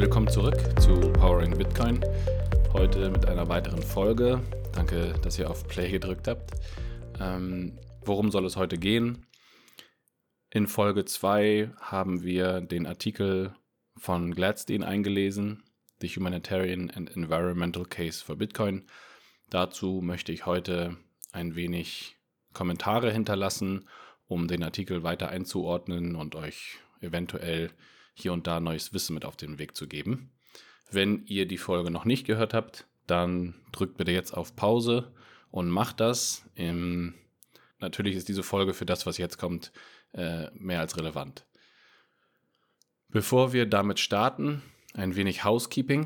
Willkommen zurück zu Powering Bitcoin. Heute mit einer weiteren Folge. Danke, dass ihr auf Play gedrückt habt. Worum soll es heute gehen? In Folge 2 haben wir den Artikel von Gladstein eingelesen, The Humanitarian and Environmental Case for Bitcoin. Dazu möchte ich heute ein wenig Kommentare hinterlassen, um den Artikel weiter einzuordnen und euch eventuell hier und da neues Wissen mit auf den Weg zu geben. Wenn ihr die Folge noch nicht gehört habt, dann drückt bitte jetzt auf Pause und macht das. Natürlich ist diese Folge für das, was jetzt kommt, mehr als relevant. Bevor wir damit starten, ein wenig Housekeeping.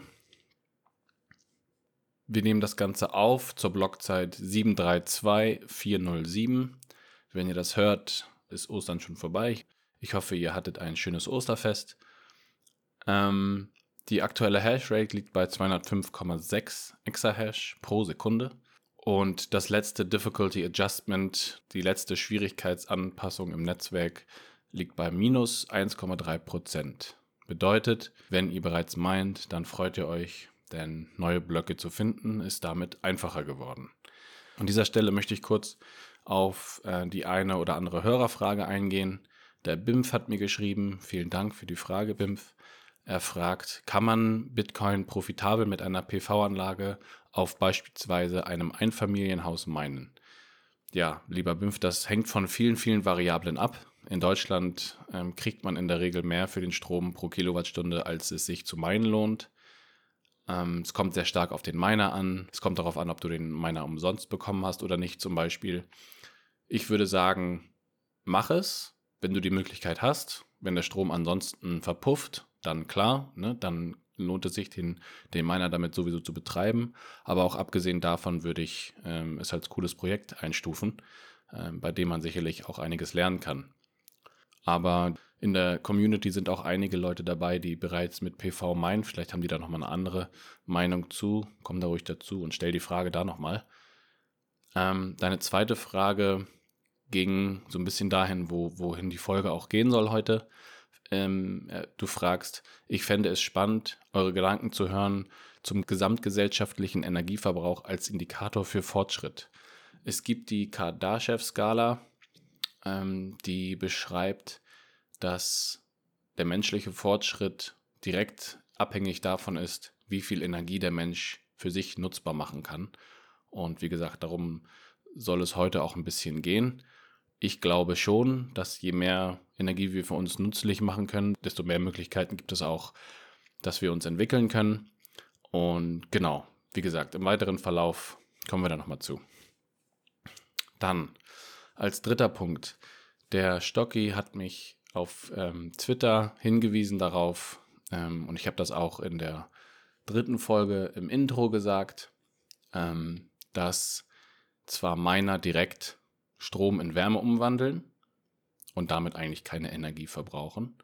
Wir nehmen das Ganze auf zur Blockzeit 732407. Wenn ihr das hört, ist Ostern schon vorbei. Ich hoffe, ihr hattet ein schönes Osterfest. Die aktuelle Hashrate liegt bei 205,6 Exahash pro Sekunde. Und das letzte Difficulty Adjustment, die letzte Schwierigkeitsanpassung im Netzwerk, liegt bei minus 1,3%. Bedeutet, wenn ihr bereits meint, dann freut ihr euch, denn neue Blöcke zu finden ist damit einfacher geworden. An dieser Stelle möchte ich kurz auf die eine oder andere Hörerfrage eingehen. Der Bimf hat mir geschrieben, vielen Dank für die Frage, Bimf. Er fragt, kann man Bitcoin profitabel mit einer PV-Anlage auf beispielsweise einem Einfamilienhaus minen? Ja, lieber Bimf, das hängt von vielen, vielen Variablen ab. In Deutschland kriegt man in der Regel mehr für den Strom pro Kilowattstunde, als es sich zu minen lohnt. Es kommt sehr stark auf den Miner an. Es kommt darauf an, ob du den Miner umsonst bekommen hast oder nicht zum Beispiel. Ich würde sagen, mach es, wenn du die Möglichkeit hast. Wenn der Strom ansonsten verpufft, dann klar, ne, dann lohnt es sich, den Miner damit sowieso zu betreiben. Aber auch abgesehen davon würde ich es als cooles Projekt einstufen, bei dem man sicherlich auch einiges lernen kann. Aber in der Community sind auch einige Leute dabei, die bereits mit PV minen. Vielleicht haben die da nochmal eine andere Meinung zu. Komm da ruhig dazu und stell die Frage da nochmal. Deine zweite Frage ging so ein bisschen dahin, wohin die Folge auch gehen soll heute. Du fragst, ich fände es spannend, eure Gedanken zu hören zum gesamtgesellschaftlichen Energieverbrauch als Indikator für Fortschritt. Es gibt die Kardashev-Skala, die beschreibt, dass der menschliche Fortschritt direkt abhängig davon ist, wie viel Energie der Mensch für sich nutzbar machen kann. Und wie gesagt, darum soll es heute auch ein bisschen gehen. Ich glaube schon, dass je mehr Energie wir für uns nützlich machen können, desto mehr Möglichkeiten gibt es auch, dass wir uns entwickeln können. Und genau, wie gesagt, im weiteren Verlauf kommen wir da nochmal zu. Dann als dritter Punkt, der Stocki hat mich auf Twitter hingewiesen darauf, und ich habe das auch in der dritten Folge im Intro gesagt, dass zwar Miner direkt Strom in Wärme umwandeln und damit eigentlich keine Energie verbrauchen,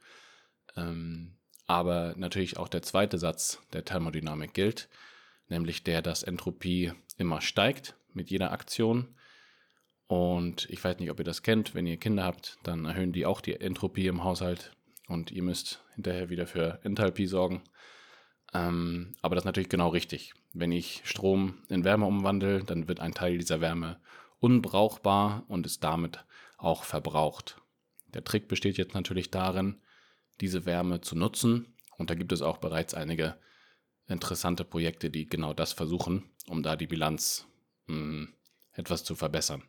aber natürlich auch der zweite Satz der Thermodynamik gilt, nämlich der, dass Entropie immer steigt mit jeder Aktion. Und ich weiß nicht, ob ihr das kennt, wenn ihr Kinder habt, dann erhöhen die auch die Entropie im Haushalt und ihr müsst hinterher wieder für Enthalpie sorgen. Aber das ist natürlich genau richtig. Wenn ich Strom in Wärme umwandle, dann wird ein Teil dieser Wärme unbrauchbar und ist damit auch verbraucht. Der Trick besteht jetzt natürlich darin, diese Wärme zu nutzen. Und da gibt es auch bereits einige interessante Projekte, die genau das versuchen, um da die Bilanz etwas zu verbessern.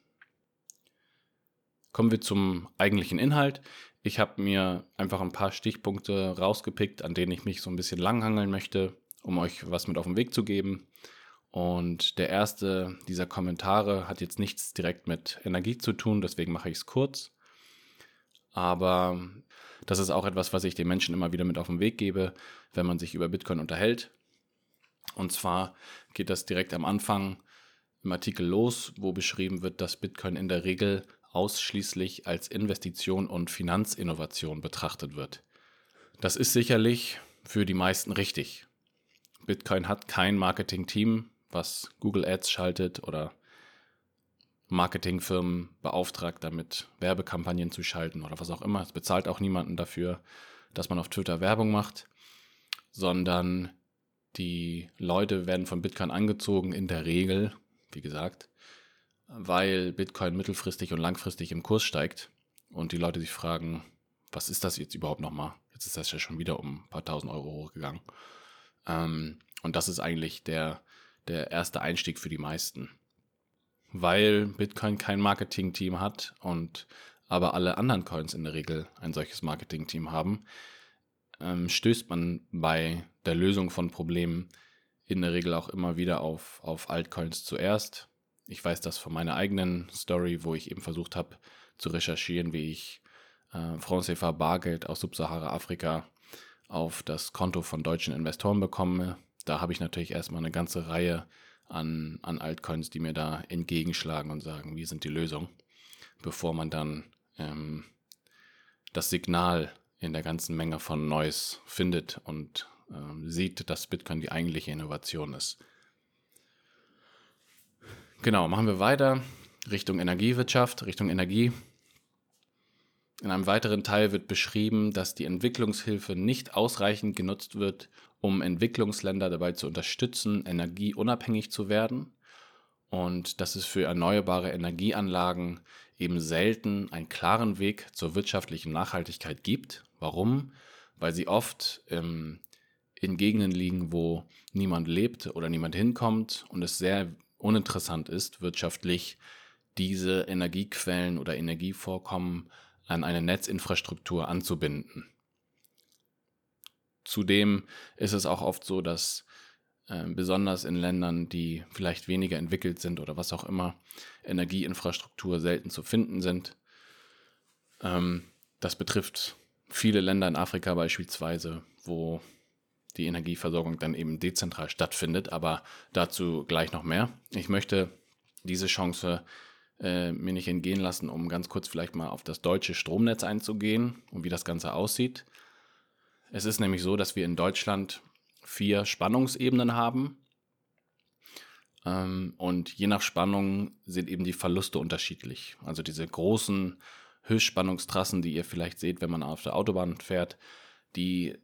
Kommen wir zum eigentlichen Inhalt. Ich habe mir einfach ein paar Stichpunkte rausgepickt, an denen ich mich so ein bisschen langhangeln möchte, um euch was mit auf den Weg zu geben. Und der erste dieser Kommentare hat jetzt nichts direkt mit Energie zu tun, deswegen mache ich es kurz. Aber das ist auch etwas, was ich den Menschen immer wieder mit auf den Weg gebe, wenn man sich über Bitcoin unterhält. Und zwar geht das direkt am Anfang im Artikel los, wo beschrieben wird, dass Bitcoin in der Regel ausschließlich als Investition und Finanzinnovation betrachtet wird. Das ist sicherlich für die meisten richtig. Bitcoin hat kein Marketing-Team, was Google Ads schaltet oder Marketingfirmen beauftragt, damit Werbekampagnen zu schalten oder was auch immer. Es bezahlt auch niemanden dafür, dass man auf Twitter Werbung macht. sondern die Leute werden von Bitcoin angezogen, in der Regel, wie gesagt, weil Bitcoin mittelfristig und langfristig im Kurs steigt und die Leute sich fragen, was ist das jetzt überhaupt nochmal? Jetzt ist das ja schon wieder um ein paar tausend Euro hochgegangen. Und das ist eigentlich der erste Einstieg für die meisten. Weil Bitcoin kein Marketing-Team hat und aber alle anderen Coins in der Regel ein solches Marketing-Team haben, stößt man bei der Lösung von Problemen in der Regel auch immer wieder auf Altcoins zuerst. Ich weiß das von meiner eigenen Story, wo ich eben versucht habe zu recherchieren, wie ich Franc CFA Bargeld aus Subsahara-Afrika auf das Konto von deutschen Investoren bekomme. Da habe ich natürlich erstmal eine ganze Reihe an Altcoins, die mir da entgegenschlagen und sagen, wie sind die Lösungen, bevor man dann das Signal in der ganzen Menge von Noise findet und sieht, dass Bitcoin die eigentliche Innovation ist. Genau, machen wir weiter Richtung Energiewirtschaft, Richtung Energie. In einem weiteren Teil wird beschrieben, dass die Entwicklungshilfe nicht ausreichend genutzt wird, um Entwicklungsländer dabei zu unterstützen, energieunabhängig zu werden und dass es für erneuerbare Energieanlagen eben selten einen klaren Weg zur wirtschaftlichen Nachhaltigkeit gibt. Warum? Weil sie oft in Gegenden liegen, wo niemand lebt oder niemand hinkommt und es sehr uninteressant ist, wirtschaftlich diese Energiequellen oder Energievorkommen an eine Netzinfrastruktur anzubinden. Zudem ist es auch oft so, dass besonders in Ländern, die vielleicht weniger entwickelt sind oder was auch immer, Energieinfrastruktur selten zu finden sind. Das betrifft viele Länder in Afrika beispielsweise, wo die Energieversorgung dann eben dezentral stattfindet, aber dazu gleich noch mehr. Ich möchte diese Chance mir nicht entgehen lassen, um ganz kurz vielleicht mal auf das deutsche Stromnetz einzugehen und wie das Ganze aussieht. Es ist nämlich so, dass wir in Deutschland 4 Spannungsebenen haben und je nach Spannung sind eben die Verluste unterschiedlich. Also diese großen Höchstspannungstrassen, die ihr vielleicht seht, wenn man auf der Autobahn fährt, die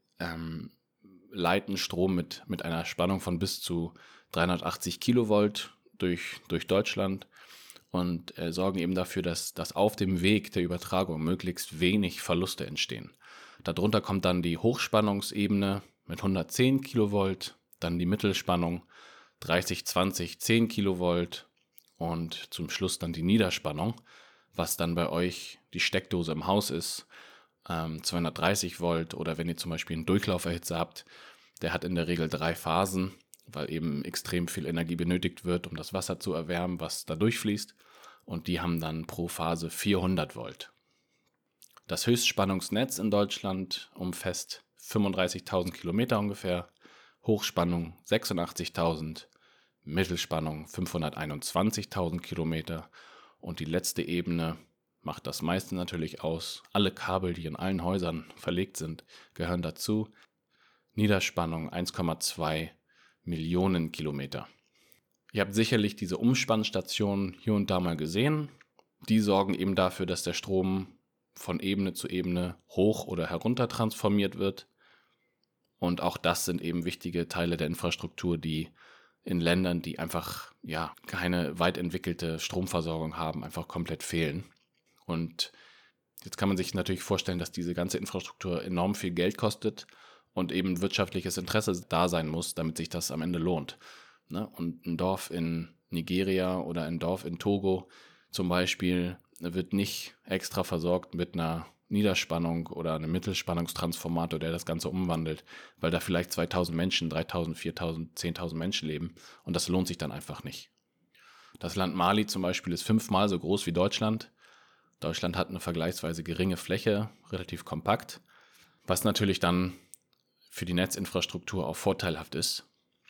leiten Strom mit einer Spannung von bis zu 380 Kilovolt durch Deutschland und sorgen eben dafür, dass auf dem Weg der Übertragung möglichst wenig Verluste entstehen. Darunter kommt dann die Hochspannungsebene mit 110 Kilovolt, dann die Mittelspannung 30, 20, 10 Kilovolt und zum Schluss dann die Niederspannung, was dann bei euch die Steckdose im Haus ist, 230 Volt oder wenn ihr zum Beispiel einen Durchlauferhitzer habt, der hat in der Regel 3 Phasen, weil eben extrem viel Energie benötigt wird, um das Wasser zu erwärmen, was da durchfließt und die haben dann pro Phase 400 Volt. Das Höchstspannungsnetz in Deutschland umfasst 35.000 Kilometer ungefähr, Hochspannung 86.000, Mittelspannung 521.000 Kilometer und die letzte Ebene macht das meiste natürlich aus. Alle Kabel, die in allen Häusern verlegt sind, gehören dazu. Niederspannung 1,2 Millionen Kilometer. Ihr habt sicherlich diese Umspannstationen hier und da mal gesehen. Die sorgen eben dafür, dass der Strom von Ebene zu Ebene hoch oder herunter transformiert wird. Und auch das sind eben wichtige Teile der Infrastruktur, die in Ländern, die einfach keine weit entwickelte Stromversorgung haben, einfach komplett fehlen. Und jetzt kann man sich natürlich vorstellen, dass diese ganze Infrastruktur enorm viel Geld kostet und eben wirtschaftliches Interesse da sein muss, damit sich das am Ende lohnt. Ne? Und ein Dorf in Nigeria oder ein Dorf in Togo zum Beispiel wird nicht extra versorgt mit einer Niederspannung oder einem Mittelspannungstransformator, der das Ganze umwandelt, weil da vielleicht 2000 Menschen, 3000, 4000, 10.000 Menschen leben und das lohnt sich dann einfach nicht. Das Land Mali zum Beispiel ist 5-mal so groß wie Deutschland. Deutschland hat eine vergleichsweise geringe Fläche, relativ kompakt, was natürlich dann für die Netzinfrastruktur auch vorteilhaft ist.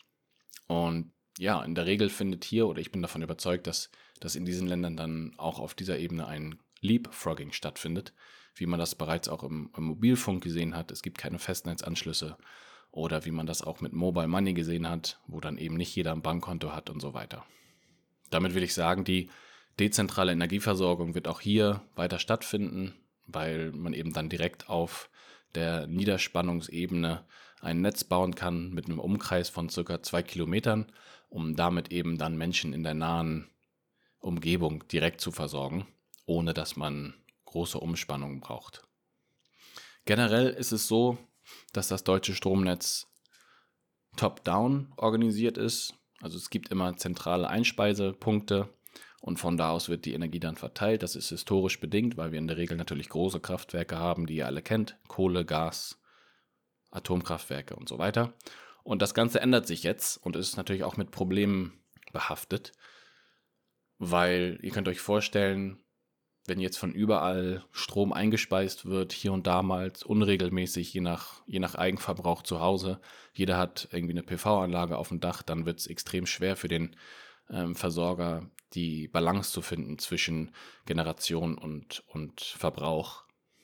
Und ja, in der Regel findet hier, oder ich bin davon überzeugt, dass in diesen Ländern dann auch auf dieser Ebene ein Leapfrogging stattfindet, wie man das bereits auch im Mobilfunk gesehen hat. Es gibt keine Festnetzanschlüsse oder wie man das auch mit Mobile Money gesehen hat, wo dann eben nicht jeder ein Bankkonto hat und so weiter. Damit will ich sagen, die dezentrale Energieversorgung wird auch hier weiter stattfinden, weil man eben dann direkt auf der Niederspannungsebene ein Netz bauen kann mit einem Umkreis von ca. 2 Kilometern, um damit eben dann Menschen in der nahen Umgebung direkt zu versorgen, ohne dass man große Umspannungen braucht. Generell ist es so, dass das deutsche Stromnetz top-down organisiert ist. Also es gibt immer zentrale Einspeisepunkte und von da aus wird die Energie dann verteilt. Das ist historisch bedingt, weil wir in der Regel natürlich große Kraftwerke haben, die ihr alle kennt. Kohle, Gas, Atomkraftwerke und so weiter. Und das Ganze ändert sich jetzt und ist natürlich auch mit Problemen behaftet, weil ihr könnt euch vorstellen, wenn jetzt von überall Strom eingespeist wird, hier und da mal unregelmäßig, je nach Eigenverbrauch zu Hause, jeder hat irgendwie eine PV-Anlage auf dem Dach, dann wird es extrem schwer für den Versorger, die Balance zu finden zwischen Generation und Verbrauch,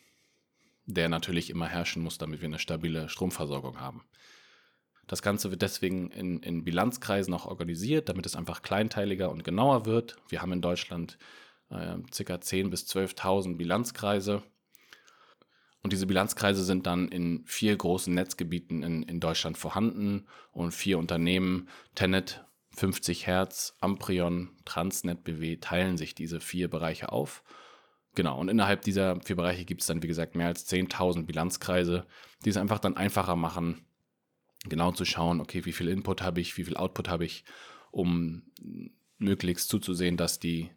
der natürlich immer herrschen muss, damit wir eine stabile Stromversorgung haben. Das Ganze wird deswegen in Bilanzkreisen auch organisiert, damit es einfach kleinteiliger und genauer wird. Wir haben in Deutschland ca. 10.000 bis 12.000 Bilanzkreise. Und diese Bilanzkreise sind dann in 4 großen Netzgebieten in Deutschland vorhanden und 4 Unternehmen, TenneT, 50 Hertz, Amprion, Transnet BW, teilen sich diese 4 Bereiche auf. Genau, und innerhalb dieser 4 Bereiche gibt es dann, wie gesagt, mehr als 10.000 Bilanzkreise, die es einfach dann einfacher machen, genau zu schauen, okay, wie viel Input habe ich, wie viel Output habe ich, um möglichst zuzusehen, dass die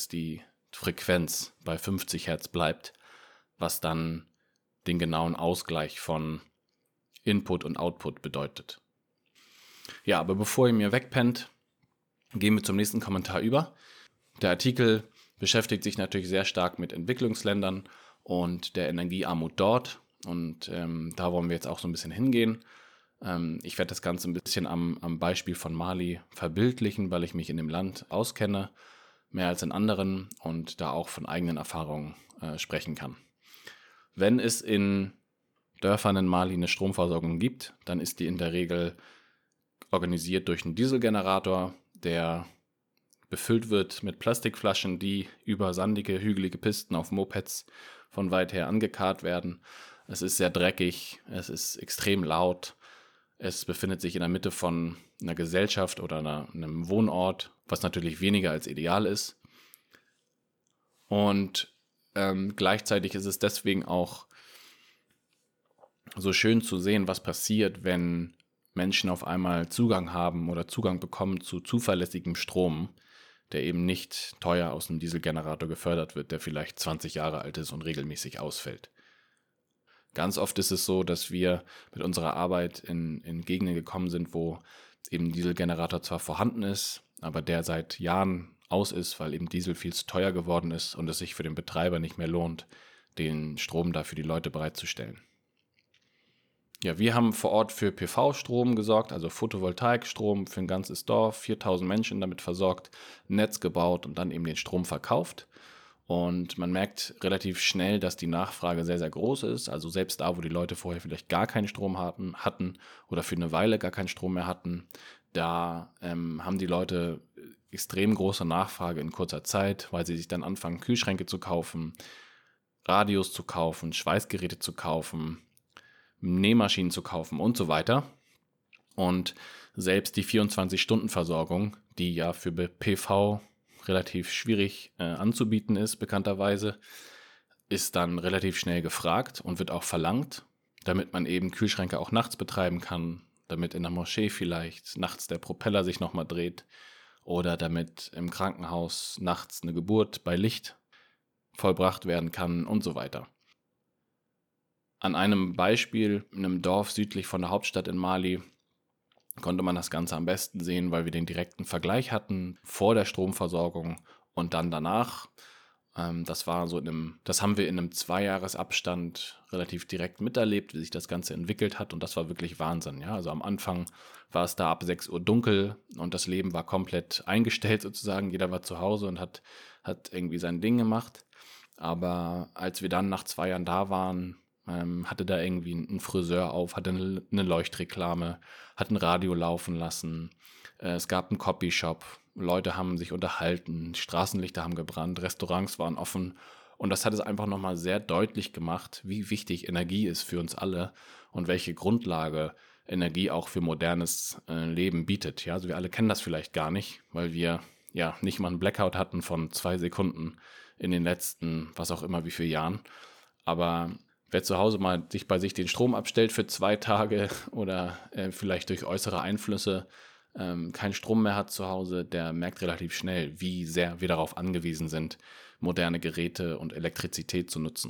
Frequenz bei 50 Hertz bleibt, was dann den genauen Ausgleich von Input und Output bedeutet. Ja, aber bevor ihr mir wegpennt, gehen wir zum nächsten Kommentar über. Der Artikel beschäftigt sich natürlich sehr stark mit Entwicklungsländern und der Energiearmut dort. Und da wollen wir jetzt auch so ein bisschen hingehen. Ich werde das Ganze ein bisschen am Beispiel von Mali verbildlichen, weil ich mich in dem Land auskenne, mehr als in anderen und da auch von eigenen Erfahrungen sprechen kann. Wenn es in Dörfern in Mali eine Stromversorgung gibt, dann ist die in der Regel organisiert durch einen Dieselgenerator, der befüllt wird mit Plastikflaschen, die über sandige, hügelige Pisten auf Mopeds von weit her angekarrt werden. Es ist sehr dreckig, es ist extrem laut, es befindet sich in der Mitte von einer Gesellschaft oder einem Wohnort, was natürlich weniger als ideal ist. Und gleichzeitig ist es deswegen auch so schön zu sehen, was passiert, wenn Menschen auf einmal Zugang haben oder Zugang bekommen zu zuverlässigem Strom, der eben nicht teuer aus einem Dieselgenerator gefördert wird, der vielleicht 20 Jahre alt ist und regelmäßig ausfällt. Ganz oft ist es so, dass wir mit unserer Arbeit in Gegenden gekommen sind, wo eben ein Dieselgenerator zwar vorhanden ist, aber der seit Jahren aus ist, weil eben Diesel viel zu teuer geworden ist und es sich für den Betreiber nicht mehr lohnt, den Strom da für die Leute bereitzustellen. Ja, wir haben vor Ort für PV-Strom gesorgt, also Photovoltaikstrom für ein ganzes Dorf, 4.000 Menschen damit versorgt, ein Netz gebaut und dann eben den Strom verkauft. Und man merkt relativ schnell, dass die Nachfrage sehr, sehr groß ist. Also selbst da, wo die Leute vorher vielleicht gar keinen Strom hatten oder für eine Weile gar keinen Strom mehr hatten, da haben die Leute extrem große Nachfrage in kurzer Zeit, weil sie sich dann anfangen, Kühlschränke zu kaufen, Radios zu kaufen, Schweißgeräte zu kaufen, Nähmaschinen zu kaufen und so weiter. Und selbst die 24-Stunden-Versorgung, die ja für PV relativ schwierig anzubieten ist, bekannterweise, ist dann relativ schnell gefragt und wird auch verlangt, damit man eben Kühlschränke auch nachts betreiben kann, damit in der Moschee vielleicht nachts der Propeller sich nochmal dreht oder damit im Krankenhaus nachts eine Geburt bei Licht vollbracht werden kann und so weiter. An einem Beispiel in einem Dorf südlich von der Hauptstadt in Mali konnte man das Ganze am besten sehen, weil wir den direkten Vergleich hatten vor der Stromversorgung und dann danach. Das haben wir in einem 2-Jahres-Abstand relativ direkt miterlebt, wie sich das Ganze entwickelt hat und das war wirklich Wahnsinn. Ja? Also am Anfang war es da ab 6 Uhr dunkel und das Leben war komplett eingestellt sozusagen. Jeder war zu Hause und hat irgendwie sein Ding gemacht. Aber als wir dann nach 2 Jahren da waren, hatte da irgendwie ein Friseur auf, hatte eine Leuchtreklame, hat ein Radio laufen lassen, es gab einen Copyshop, Leute haben sich unterhalten, Straßenlichter haben gebrannt, Restaurants waren offen Und das hat es einfach nochmal sehr deutlich gemacht, wie wichtig Energie ist für uns alle und welche Grundlage Energie auch für modernes Leben bietet. Ja, also wir alle kennen das vielleicht gar nicht, weil wir ja nicht mal einen Blackout hatten von 2 Sekunden in den letzten, was auch immer, wie viele Jahren. Aber wer zu Hause mal sich bei sich den Strom abstellt für 2 Tage oder vielleicht durch äußere Einflüsse keinen Strom mehr hat zu Hause, der merkt relativ schnell, wie sehr wir darauf angewiesen sind, moderne Geräte und Elektrizität zu nutzen.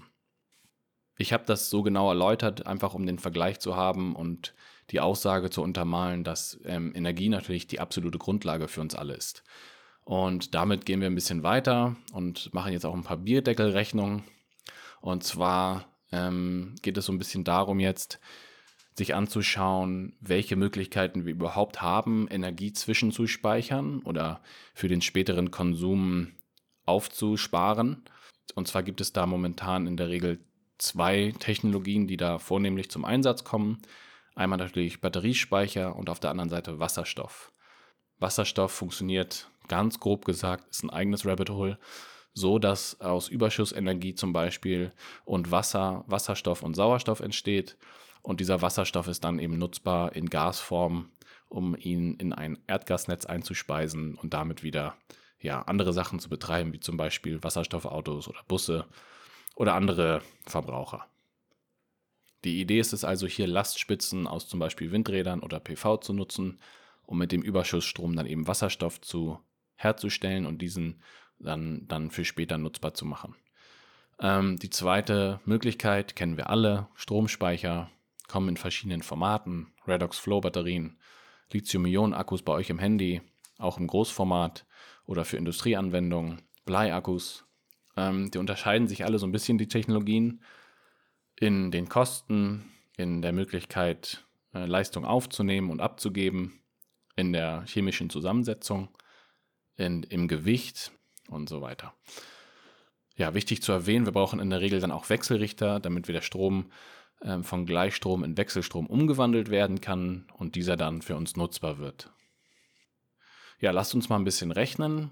Ich habe das so genau erläutert, einfach um den Vergleich zu haben und die Aussage zu untermalen, dass Energie natürlich die absolute Grundlage für uns alle ist. Und damit gehen wir ein bisschen weiter und machen jetzt auch ein paar Bierdeckelrechnungen. Und zwar geht es so ein bisschen darum jetzt, sich anzuschauen, welche Möglichkeiten wir überhaupt haben, Energie zwischenzuspeichern oder für den späteren Konsum aufzusparen. Und zwar gibt es da momentan in der Regel 2 Technologien, die da vornehmlich zum Einsatz kommen. Einmal natürlich Batteriespeicher und auf der anderen Seite Wasserstoff. Wasserstoff funktioniert, ganz grob gesagt, ist ein eigenes Rabbit Hole, so dass aus Überschussenergie zum Beispiel und Wasserstoff und Sauerstoff entsteht. Und dieser Wasserstoff ist dann eben nutzbar in Gasform, um ihn in ein Erdgasnetz einzuspeisen und damit wieder andere Sachen zu betreiben, wie zum Beispiel Wasserstoffautos oder Busse oder andere Verbraucher. Die Idee ist es also, hier Lastspitzen aus zum Beispiel Windrädern oder PV zu nutzen, um mit dem Überschussstrom dann eben Wasserstoff herzustellen und diesen dann für später nutzbar zu machen. Die zweite Möglichkeit kennen wir alle, Stromspeicher, kommen in verschiedenen Formaten, Redox-Flow-Batterien, Lithium-Ionen-Akkus bei euch im Handy, auch im Großformat oder für Industrieanwendungen, Bleiakkus. Die unterscheiden sich alle so ein bisschen, die Technologien, in den Kosten, in der Möglichkeit, Leistung aufzunehmen und abzugeben, in der chemischen Zusammensetzung, im Gewicht und so weiter. Ja, wichtig zu erwähnen, wir brauchen in der Regel dann auch Wechselrichter, damit der Strom von Gleichstrom in Wechselstrom umgewandelt werden kann und dieser dann für uns nutzbar wird. Ja, lasst uns mal ein bisschen rechnen,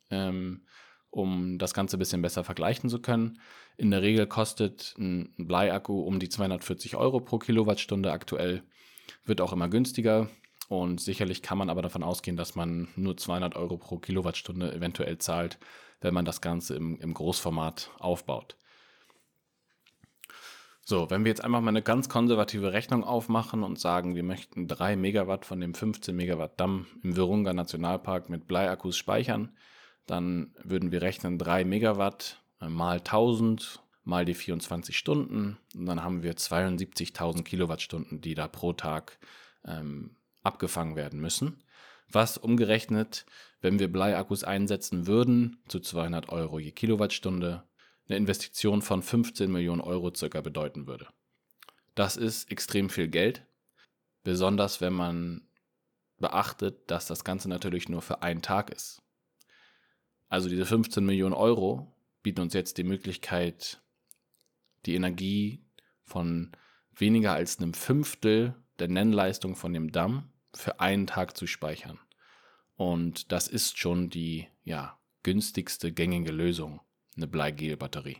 um das Ganze ein bisschen besser vergleichen zu können. In der Regel kostet ein Bleiakku um die 240 Euro pro Kilowattstunde aktuell, wird auch immer günstiger und sicherlich kann man aber davon ausgehen, dass man nur 200 Euro pro Kilowattstunde eventuell zahlt, wenn man das Ganze im Großformat aufbaut. So, wenn wir jetzt einfach mal eine ganz konservative Rechnung aufmachen und sagen, wir möchten 3 Megawatt von dem 15 Megawatt Damm im Virunga Nationalpark mit Bleiakkus speichern, dann würden wir rechnen 3 Megawatt mal 1000 mal die 24 Stunden und dann haben wir 72.000 Kilowattstunden, die da pro Tag abgefangen werden müssen. Was umgerechnet, wenn wir Bleiakkus einsetzen würden, zu 200 Euro je Kilowattstunde, eine Investition von 15 Millionen Euro circa bedeuten würde. Das ist extrem viel Geld, besonders wenn man beachtet, dass das Ganze natürlich nur für einen Tag ist. Also diese 15 Millionen Euro bieten uns jetzt die Möglichkeit, die Energie von weniger als einem Fünftel der Nennleistung von dem Damm für einen Tag zu speichern. Und das ist schon die günstigste gängige Lösung, eine Bleigel-Batterie.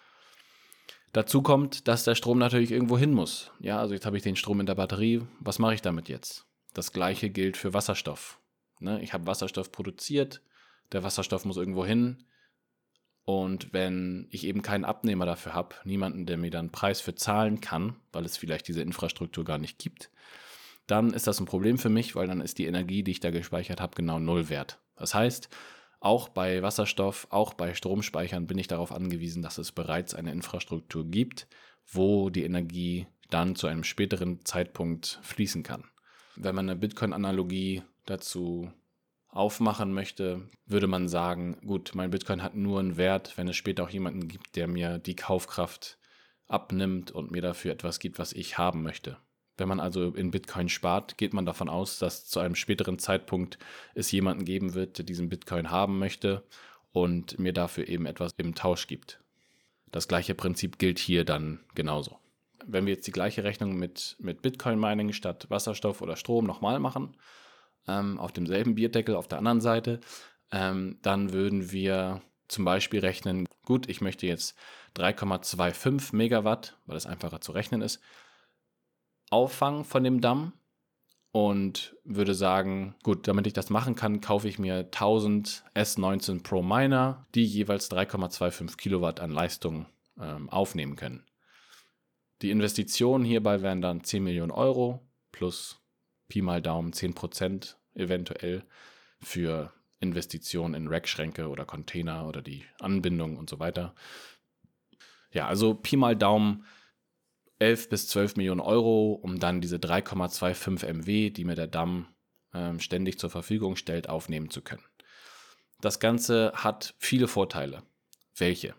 Dazu kommt, dass der Strom natürlich irgendwo hin muss. Ja, also jetzt habe ich den Strom in der Batterie, was mache ich damit jetzt? Das gleiche gilt für Wasserstoff. Ich habe Wasserstoff produziert, der Wasserstoff muss irgendwo hin. Und wenn ich eben keinen Abnehmer dafür habe, niemanden, der mir dann einen Preis für zahlen kann, weil es vielleicht diese Infrastruktur gar nicht gibt, dann ist das ein Problem für mich, weil dann ist die Energie, die ich da gespeichert habe, genau null wert. Das heißt, auch bei Wasserstoff, auch bei Stromspeichern bin ich darauf angewiesen, dass es bereits eine Infrastruktur gibt, wo die Energie dann zu einem späteren Zeitpunkt fließen kann. Wenn man eine Bitcoin-Analogie dazu aufmachen möchte, würde man sagen, gut, mein Bitcoin hat nur einen Wert, wenn es später auch jemanden gibt, der mir die Kaufkraft abnimmt und mir dafür etwas gibt, was ich haben möchte. Wenn man also in Bitcoin spart, geht man davon aus, dass zu einem späteren Zeitpunkt es jemanden geben wird, der diesen Bitcoin haben möchte und mir dafür eben etwas im Tausch gibt. Das gleiche Prinzip gilt hier dann genauso. Wenn wir jetzt die gleiche Rechnung mit Bitcoin-Mining statt Wasserstoff oder Strom nochmal machen, auf demselben Bierdeckel auf der anderen Seite, dann würden wir zum Beispiel rechnen, gut, ich möchte jetzt 3,25 Megawatt, weil das einfacher zu rechnen ist, auffangen von dem Damm und würde sagen, gut, damit ich das machen kann, kaufe ich mir 1000 S19 Pro Miner, die jeweils 3,25 Kilowatt an Leistung aufnehmen können. Die Investitionen hierbei wären dann 10 Millionen Euro plus Pi mal Daumen 10% eventuell für Investitionen in Rackschränke oder Container oder die Anbindung und so weiter. Ja, also Pi mal Daumen 11 bis 12 Millionen Euro, um dann diese 3,25 MW, die mir der Damm ständig zur Verfügung stellt, aufnehmen zu können. Das Ganze hat viele Vorteile. Welche?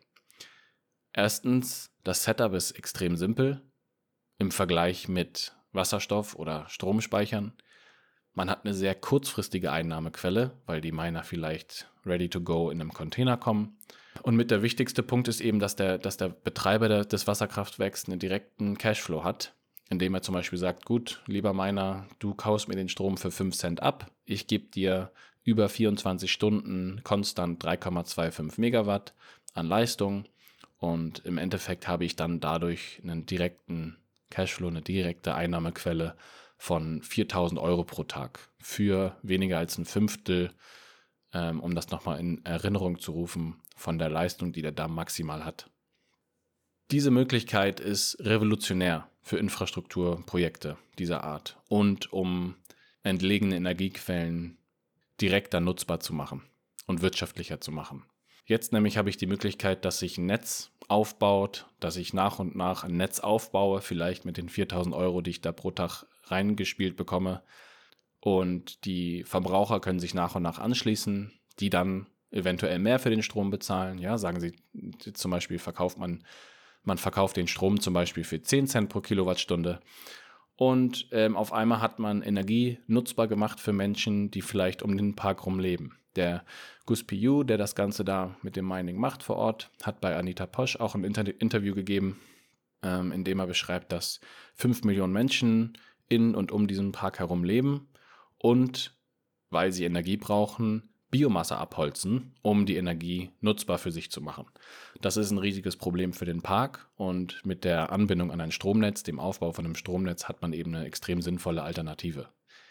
Erstens, das Setup ist extrem simpel im Vergleich mit Wasserstoff oder Stromspeichern. Man hat eine sehr kurzfristige Einnahmequelle, weil die Miner vielleicht ready to go in einem Container kommen. Und mit der wichtigste Punkt ist eben, dass der Betreiber des Wasserkraftwerks einen direkten Cashflow hat, indem er zum Beispiel sagt, gut, lieber Miner, du kaufst mir den Strom für 5 Cent ab, ich gebe dir über 24 Stunden konstant 3,25 Megawatt an Leistung und im Endeffekt habe ich dann dadurch einen direkten Cashflow, eine direkte Einnahmequelle von 4.000 Euro pro Tag für weniger als ein Fünftel, um das nochmal in Erinnerung zu rufen, von der Leistung, die der Damm maximal hat. Diese Möglichkeit ist revolutionär für Infrastrukturprojekte dieser Art und um entlegene Energiequellen direkter nutzbar zu machen und wirtschaftlicher zu machen. Jetzt nämlich habe ich die Möglichkeit, dass sich ein Netz aufbaut, dass ich nach und nach ein Netz aufbaue, vielleicht mit den 4.000 Euro, die ich da pro Tag reingespielt bekomme. Und die Verbraucher können sich nach und nach anschließen, die dann eventuell mehr für den Strom bezahlen. Ja, sagen Sie zum Beispiel, man verkauft den Strom zum Beispiel für 10 Cent pro Kilowattstunde. Und auf einmal hat man Energie nutzbar gemacht für Menschen, die vielleicht um den Park rum leben. Der Gus Piu, der das Ganze da mit dem Mining macht vor Ort, hat bei Anita Posch auch ein Interview gegeben, in dem er beschreibt, dass 5 Millionen Menschen in und um diesen Park herum leben und, weil sie Energie brauchen, Biomasse abholzen, um die Energie nutzbar für sich zu machen. Das ist ein riesiges Problem für den Park und mit der Anbindung an ein Stromnetz, dem Aufbau von einem Stromnetz, hat man eben eine extrem sinnvolle Alternative.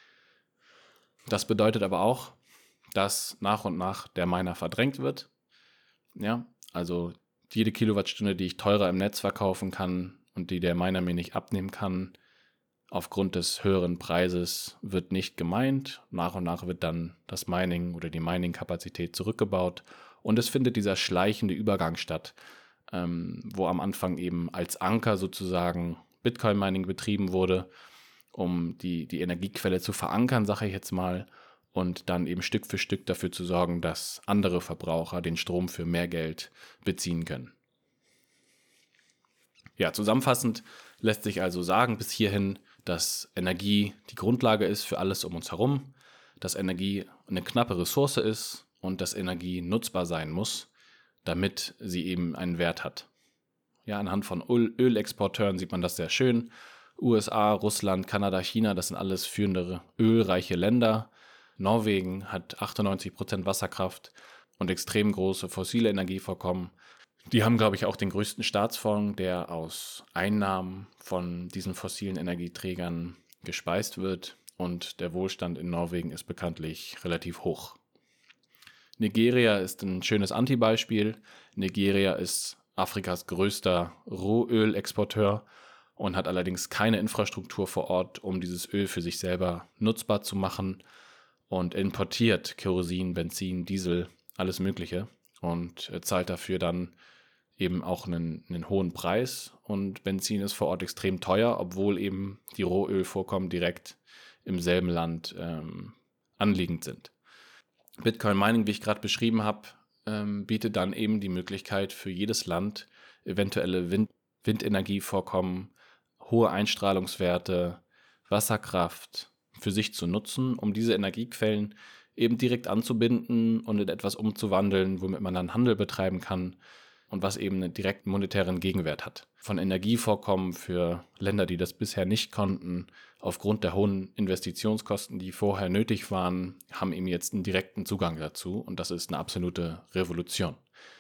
Das bedeutet aber auch, dass nach und nach der Miner verdrängt wird. Ja, also jede Kilowattstunde, die ich teurer im Netz verkaufen kann und die der Miner mir nicht abnehmen kann, aufgrund des höheren Preises wird nicht gemeint. Nach und nach wird dann das Mining oder die Mining-Kapazität zurückgebaut und es findet dieser schleichende Übergang statt, wo am Anfang eben als Anker sozusagen Bitcoin-Mining betrieben wurde, um die Energiequelle zu verankern, sage ich jetzt mal, und dann eben Stück für Stück dafür zu sorgen, dass andere Verbraucher den Strom für mehr Geld beziehen können. Ja, zusammenfassend lässt sich also sagen bis hierhin, dass Energie die Grundlage ist für alles um uns herum, dass Energie eine knappe Ressource ist und dass Energie nutzbar sein muss, damit sie eben einen Wert hat. Ja, anhand von Ölexporteuren sieht man das sehr schön. USA, Russland, Kanada, China, das sind alles führende ölreiche Länder. Norwegen hat 98% Wasserkraft und extrem große fossile Energievorkommen. Die haben, glaube ich, auch den größten Staatsfonds, der aus Einnahmen von diesen fossilen Energieträgern gespeist wird. Und der Wohlstand in Norwegen ist bekanntlich relativ hoch. Nigeria ist ein schönes Antibeispiel. Nigeria ist Afrikas größter Rohölexporteur und hat allerdings keine Infrastruktur vor Ort, um dieses Öl für sich selber nutzbar zu machen und importiert Kerosin, Benzin, Diesel, alles Mögliche und zahlt dafür dann eben auch einen hohen Preis und Benzin ist vor Ort extrem teuer, obwohl eben die Rohölvorkommen direkt im selben Land anliegend sind. Bitcoin Mining, wie ich gerade beschrieben habe, bietet dann eben die Möglichkeit für jedes Land eventuelle Windenergievorkommen, hohe Einstrahlungswerte, Wasserkraft für sich zu nutzen, um diese Energiequellen eben direkt anzubinden und in etwas umzuwandeln, womit man dann Handel betreiben kann und was eben einen direkten monetären Gegenwert hat. Von Energievorkommen für Länder, die das bisher nicht konnten, aufgrund der hohen Investitionskosten, die vorher nötig waren, haben eben jetzt einen direkten Zugang dazu und das ist eine absolute Revolution.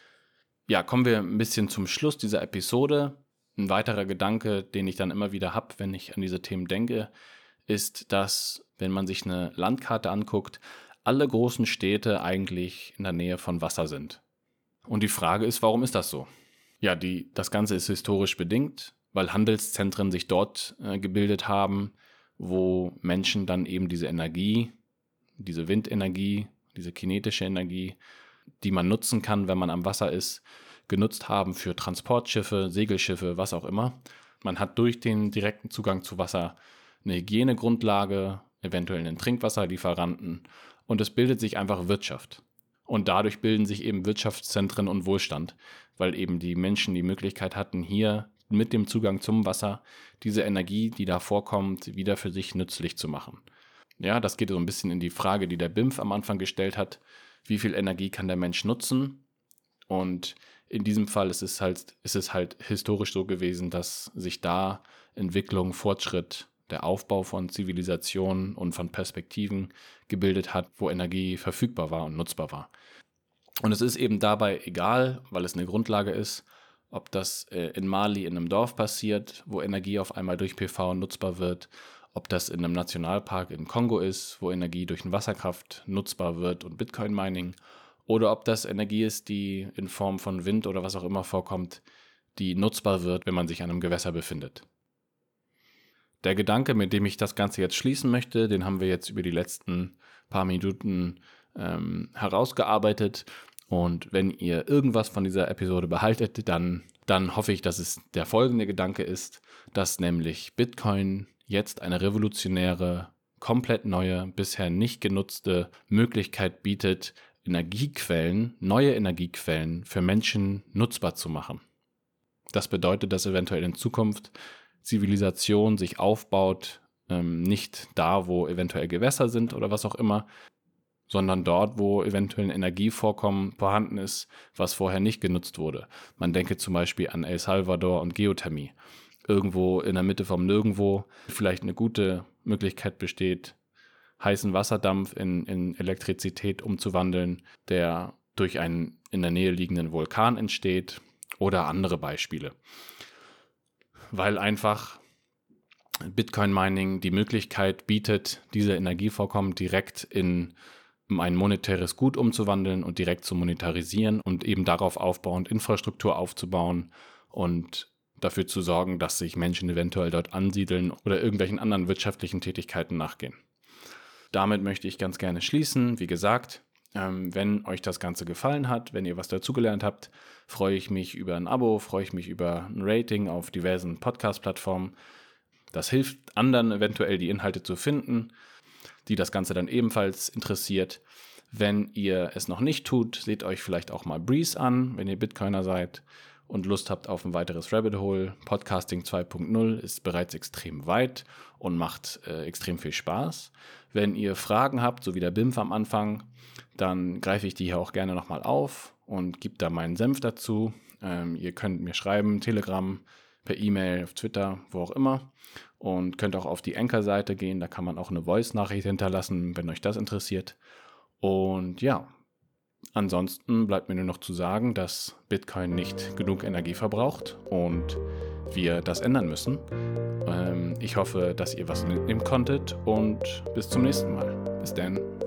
Ja, kommen wir ein bisschen zum Schluss dieser Episode. Ein weiterer Gedanke, den ich dann immer wieder habe, wenn ich an diese Themen denke, ist, dass, wenn man sich eine Landkarte anguckt, alle großen Städte eigentlich in der Nähe von Wasser sind. Und die Frage ist, warum ist das so? Ja, das Ganze ist historisch bedingt, weil Handelszentren sich dort gebildet haben, wo Menschen dann eben diese Energie, diese Windenergie, diese kinetische Energie, die man nutzen kann, wenn man am Wasser ist, genutzt haben für Transportschiffe, Segelschiffe, was auch immer. Man hat durch den direkten Zugang zu Wasser eine Hygienegrundlage, eventuell einen Trinkwasserlieferanten und es bildet sich einfach Wirtschaft. Und dadurch bilden sich eben Wirtschaftszentren und Wohlstand, weil eben die Menschen die Möglichkeit hatten, hier mit dem Zugang zum Wasser diese Energie, die da vorkommt, wieder für sich nützlich zu machen. Ja, das geht so ein bisschen in die Frage, die der BIMF am Anfang gestellt hat. Wie viel Energie kann der Mensch nutzen? Und in diesem Fall ist es halt historisch so gewesen, dass sich da Entwicklung, Fortschritt, der Aufbau von Zivilisationen und von Perspektiven gebildet hat, wo Energie verfügbar war und nutzbar war. Und es ist eben dabei egal, weil es eine Grundlage ist, ob das in Mali in einem Dorf passiert, wo Energie auf einmal durch PV nutzbar wird, ob das in einem Nationalpark im Kongo ist, wo Energie durch eine Wasserkraft nutzbar wird und Bitcoin-Mining, oder ob das Energie ist, die in Form von Wind oder was auch immer vorkommt, die nutzbar wird, wenn man sich an einem Gewässer befindet. Der Gedanke, mit dem ich das Ganze jetzt schließen möchte, den haben wir jetzt über die letzten paar Minuten herausgearbeitet. Und wenn ihr irgendwas von dieser Episode behaltet, dann hoffe ich, dass es der folgende Gedanke ist, dass nämlich Bitcoin jetzt eine revolutionäre, komplett neue, bisher nicht genutzte Möglichkeit bietet, neue Energiequellen für Menschen nutzbar zu machen. Das bedeutet, dass eventuell in Zukunft Zivilisation sich aufbaut, nicht da, wo eventuell Gewässer sind oder was auch immer, sondern dort, wo eventuell ein Energievorkommen vorhanden ist, was vorher nicht genutzt wurde. Man denke zum Beispiel an El Salvador und Geothermie. Irgendwo in der Mitte vom Nirgendwo vielleicht eine gute Möglichkeit besteht, heißen Wasserdampf in Elektrizität umzuwandeln, der durch einen in der Nähe liegenden Vulkan entsteht, oder andere Beispiele. Weil einfach Bitcoin-Mining die Möglichkeit bietet, diese Energievorkommen direkt in ein monetäres Gut umzuwandeln und direkt zu monetarisieren und eben darauf aufbauend Infrastruktur aufzubauen und dafür zu sorgen, dass sich Menschen eventuell dort ansiedeln oder irgendwelchen anderen wirtschaftlichen Tätigkeiten nachgehen. Damit möchte ich ganz gerne schließen. Wie gesagt, wenn euch das Ganze gefallen hat, wenn ihr was dazugelernt habt, freue ich mich über ein Abo, freue ich mich über ein Rating auf diversen Podcast-Plattformen. Das hilft anderen eventuell, die Inhalte zu finden, die das Ganze dann ebenfalls interessiert. Wenn ihr es noch nicht tut, seht euch vielleicht auch mal Breeze an, wenn ihr Bitcoiner seid und Lust habt auf ein weiteres Rabbit Hole. Podcasting 2.0 ist bereits extrem weit und macht extrem viel Spaß. Wenn ihr Fragen habt, so wie der BIMF am Anfang, dann greife ich die hier auch gerne nochmal auf und gebe da meinen Senf dazu. Ihr könnt mir schreiben, Telegram, per E-Mail, auf Twitter, wo auch immer. Und könnt auch auf die Anchor-Seite gehen, da kann man auch eine Voice-Nachricht hinterlassen, wenn euch das interessiert. Und ja, ansonsten bleibt mir nur noch zu sagen, dass Bitcoin nicht genug Energie verbraucht und wir das ändern müssen. Ich hoffe, dass ihr was mitnehmen konntet und bis zum nächsten Mal. Bis dann.